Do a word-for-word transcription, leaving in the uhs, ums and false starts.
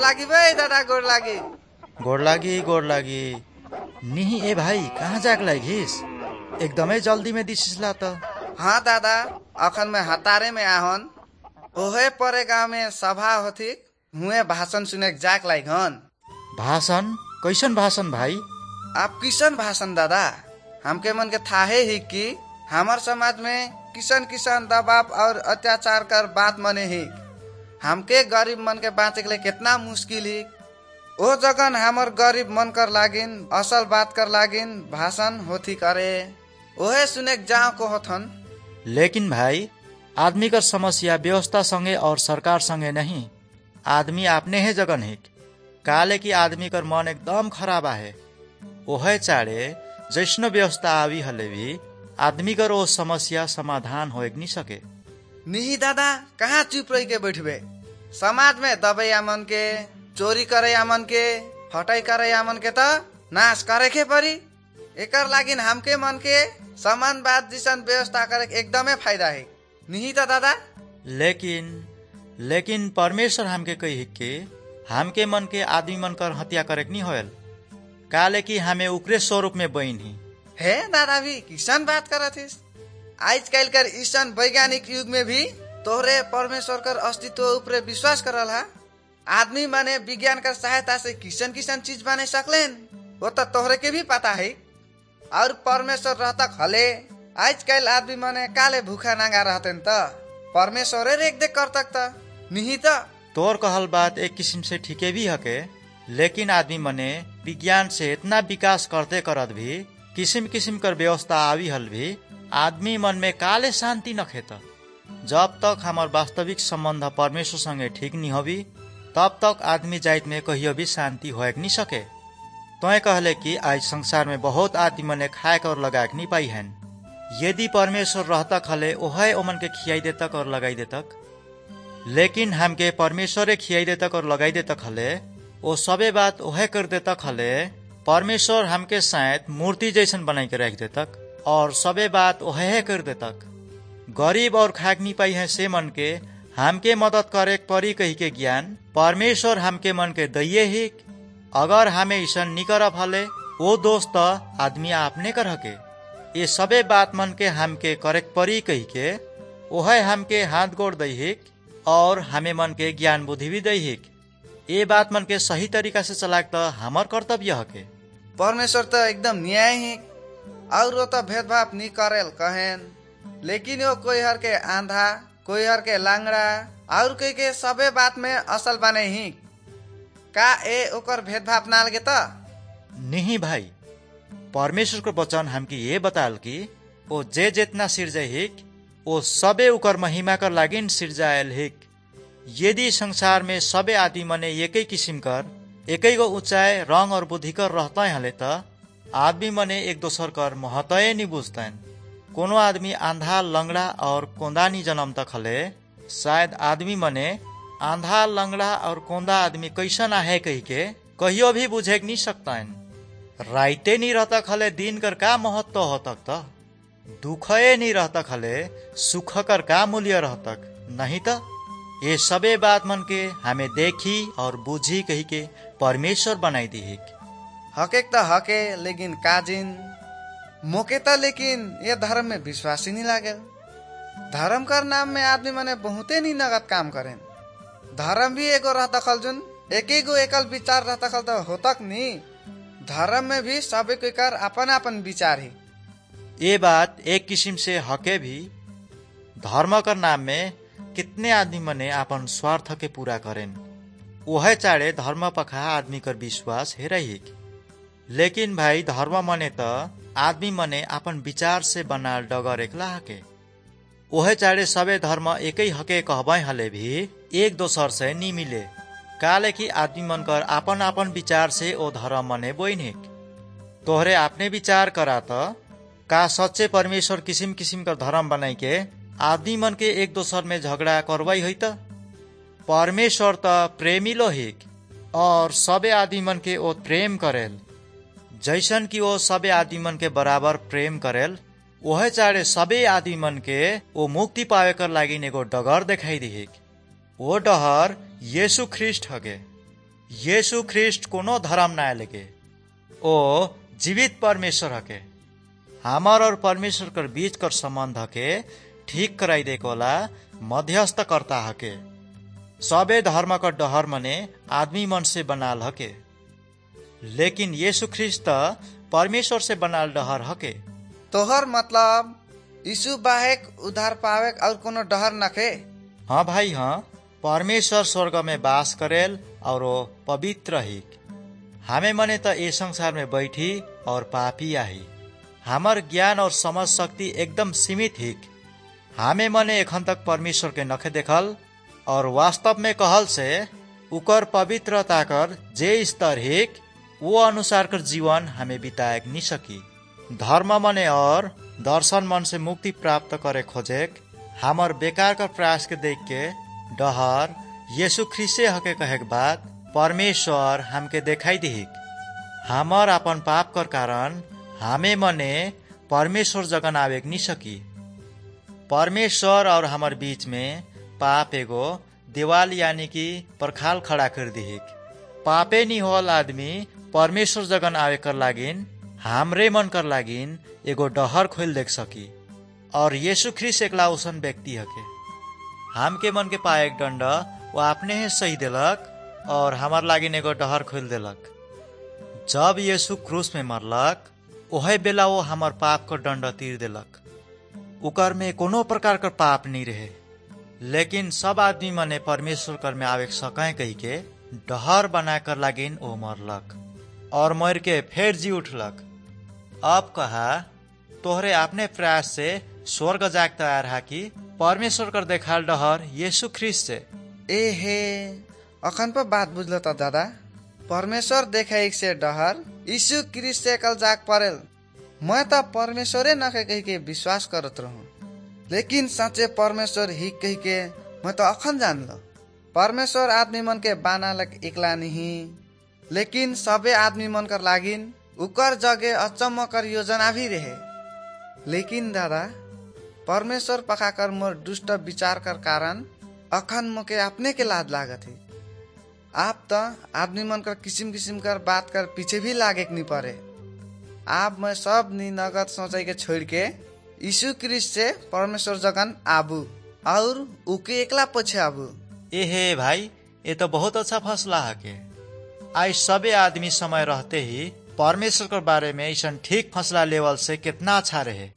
लागी भाई दादा, गोड़ लागी। गोड़ लागी गोड़ लागी। नहीं ए भाई, कहाँ जाक लागिस? एकदमै जल्दी में दिसिसला त। हाँ दादा, अखन में हतारे में आहन। ओहे परे गाँव में सभा होती, हुए भाषण सुने जाक लागिहन। भाषण? कैसन भाषण भाई? आप किसन भाषण दादा? हमके मन के थाहे ही कि हमार समाज में किसन किसन दबाव और अत्याचार कर बात मने ही। हमके गरीब मन के बाँचे के लिए कितना मुश्किल ही। ओ जगन हमार गरीब मन कर लागिन, असल बात कर लागिन भाषण होती करे, ओहे सुने जाओ को होथन। लेकिन भाई, आदमी का समस्या व्यवस्था संगे और सरकार संगे नहीं, आदमी आपने है जगन है। काले की आदमी कर मन एकदम खराब है। ओहे चाड़े जैसन व्यवस्था आवी हले भी आदमी कर वो समस्या समाधान हो नहीं सके। नहीं दादा, कहाँ चुप रही के बैठबे? समाज में दबैया मन के, चोरी करे मन के, हटाई करे मन के तो नाश करे के परी। एकर लागिन हमके मन के समानवाद जैसन व्यवस्था करे एकदमै फायदा है, नहीं तो दादा? लेकिन लेकिन परमेश्वर हमके कही के हमके मन के आदमी मन कर हत्या करे नहीं होयल। काले की हमें उकरे स्वरूप में बहन ही है दादा। भी किसान बात करत हिस? आज कल कर ईसन वैज्ञानिक युग में भी तोहरे परमेश्वर कर अस्तित्व ऊपर विश्वास करल है। आदमी माने विज्ञान कर सहायता से किसन किसन चीज बने सकलेन, वो तो तोहरे के भी पता है। और परमेश्वर रहता खले आज कल आदमी माने काले भूखा नांगा रहते त परमेश्वर रेख देख कर तक नहीं तो। तोर कहल बात एक किस्म से ठीके भी हके, लेकिन आदमी मने विज्ञान से इतना विकास करते करत भी किस्म किस्म कर व्यवस्था आवी हल भी आदमी मन में काले शांति न खेत। जब तक हमार वास्तविक संबंध परमेश्वर संगे ठीक नहीं होवी तब तक आदमी जाइत में कहियो भी शांति होए नहीं सके। तोय कहले कि आज संसार में बहुत आदमी मने खाए और लगा नहीं पाई हैं। यदि परमेश्वर रहता खले ओहे ओमन के खियाई दे तक और लगाई दे तक, लेकिन हमके परमेश्वर खियाई दे तक और लगाई दे तक हले वो सबे बात ओहे कर दे तक हले। परमेश्वर हमके शायद मूर्ति जैसन बनाई के रख दे तक और सबे बात ओहे कर दे तक। गरीब और खाक नहीं पाई है से मन के हमके मदद करे परी कही के ज्ञान परमेश्वर हमके मन के दैये ही। अगर हमें ईसन नहीं करब हले वो दोस्त आदमी आपने कर हके। ये सबे बात मन के हमके करे परी कही के ओहे हमके हाथ गोड़ दही और हमें मन के ज्ञान बुद्धि भी दही। ये बात मन के सही तरीका से चलाक तो हमार कर्तव्य हके। परमेश्वर तो एकदम न्याय ही और वो तो भेदभाव नहीं करेल कहेन। लेकिन वो कोई हर के आंधा, कोई हर के लांगड़ा और कोई के सबे बात में असल बने ही का ए ओकर भेदभाव ना लगे तो? नहीं भाई, परमेश्वर को वचन हमके ये बताल कि वो जे जितना सिरजा हिक वो सबे उकर महिमा कर लागिन सिरजायल हिक। यदि संसार में सबे आदमी मने एक ही किस्म कर एक ही गो ऊंचाई रंग और बुद्धि कर रहता हले तो आदमी मने एक दोसर कर महत्व नहीं बुझतन। कोनो आदमी आंधा लंगड़ा और कोंदानी जन्म तक हले, शायद आदमी मने आंधा लंगड़ा और कोंदा आदमी कैसन है कही के कहियो भी बुझे नहीं सकता। राइते नहीं रहता खले दिन कर का महत्व हो तक तो, दुखे नहीं रहता खले सुख कर का मूल्य रह तक नहीं तो। ये सबे बात मन के हमें देखी और बुझी कही के परमेश्वर बनाई दी। हके तो हके लेकिन काजिन मोके तो लेकिन ये धर्म में विश्वास ही नहीं लागे। धर्म कर नाम में आदमी मने बहुते नहीं नगद काम करें। धर्म भी एगो रहता खल जुन एक ही गो एकल विचार रहता खल तो होतक नहीं। धर्म में भी सबे कोई कर अपन अपन विचार ही। ये बात एक किस्म से हके भी। धर्म कर नाम में कितने आदमी मने अपन स्वार्थ के पूरा करें। वह चाड़े धर्म पखा आदमी कर विश्वास हे रही। लेकिन भाई धर्म मने तो आदमी मने अपन विचार से बनाल डगर एकला हके। वह चाड़े सबे धर्म एक ही हके कहबे हले भी एक दोसर से नहीं मिले। काले की आदमी मन कर अपन अपन विचार से ओ धर्म मने बोइने। तोहरे आपने विचार करा तो का सच्चे परमेश्वर किसिम किसिम कर धर्म बनाई के आदमी मन के एक दोसर में झगड़ा करवाई है तो? परमेश्वर तो प्रेमिलो हिक और सबे आदमी मन के ओ प्रेम करेल। जैसन कि वो सबे आदमी मन के बराबर प्रेम करेल वह चाड़े सबे आदमी मन के वो मुक्ति पावे कर लागिन एगो डगर दिखाई दी। वो डहर यीशु ख्रिस्ट हगे। यीशु ख्रिस्ट कोनो धर्म ना लेके, ओ जीवित परमेश्वर हके। हमार और परमेश्वर कर बीच कर संबंध हके ठीक कराई दे कोला मध्यस्थ करता हके। सबे धर्म का डहर मने आदमी मन से बनाल हके, लेकिन यीशु ख्रिस्ट परमेश्वर से बनाल डहर हके। तोहर मतलब यीशु बाहेक उधार पावे और कोनो डहर नखे? हाँ भाई हाँ, परमेश्वर स्वर्ग में वास करेल और वो पवित्र ही। हमें मने तो ये संसार में बैठी और पापी आही। हमार ज्ञान और समझ शक्ति एकदम सीमित ही। हमें मने एखन तक परमेश्वर के नखे देखल और वास्तव में कहल से उकर पवित्रता कर जे स्तर हिक वो अनुसार कर जीवन हमें बिताए नहीं सकी। धर्म मने और दर्शन मन से मुक्ति प्राप्त करे खोजेक हमार बेकार का प्रयास के देख के डहर यीशु ख्रिस्टे हके कहे के बाद परमेश्वर हमके देखाई दिहिक। हमार अपन पाप कर कारण हमें मने परमेश्वर जगन आवेक नहीं सकी। परमेश्वर और हमार बीच में पाप एगो दीवाल यानी कि परखाल खड़ा कर दिहिक। पापे नहीं होल आदमी परमेश्वर जगन आवे कर लागिन हमरे मन कर लागिन एगो डहर खोल देख सकी और यीशु ख्रिस्ट एकला उसन व्यक्ति हके। हमके मन के पाए दंड वो अपने ही सही देलक और हमार लागिन एगो डहर खोल देलक। जब यीशु क्रूस में मरलक ओहे बेला वो हमार पाप को दंड तीर देलक। उकर में कोनो प्रकार का पाप नहीं रहे, लेकिन सब आदमी मने परमेश्वर कर में आवे सके कही के डहर बना कर लागिन ओ मरलक और मर के फिर जी उठलक। अब कहा तोहरे अपने प्रयास से स्वर्ग जाग तैयार है कि परमेश्वर कर देखाल डहर यीशु ख्रिस्ट से। ए हे अखन पर बात बुझल त दादा। परमेश्वर देखाई से डहर यीशु ख्रिस्ट से कल जाग परेल। मैं तो परमेश्वरे नखे कही के विश्वास करत रहूं, लेकिन सच्चे परमेश्वर ही कही के मैं तो अखन जान लो। परमेश्वर आदमी मन के बाना लग एकला नहीं, लेकिन सबे आदमी मन कर लागिन उकर जगे अचम्म कर योजना भी रहे। लेकिन दादा परमेश्वर पका कर मोर दुष्ट विचार कर कारण अखन मोके अपने के लाज लागत है। आप तो आदमी मन कर किसिम किसिम कर बात कर पीछे भी लागे नहीं पड़े। आप मैं सब नी नगद सोचे के छोड़ के यीशु ख्रिस्ट से परमेश्वर जगन आबू और उके एकला पछे आबू। ए हे भाई, ये तो बहुत अच्छा फैसला है के आज सबे आदमी समय रहते ही परमेश्वर के बारे में ऐसा ठीक फैसला लेवल से कितना अच्छा रहे।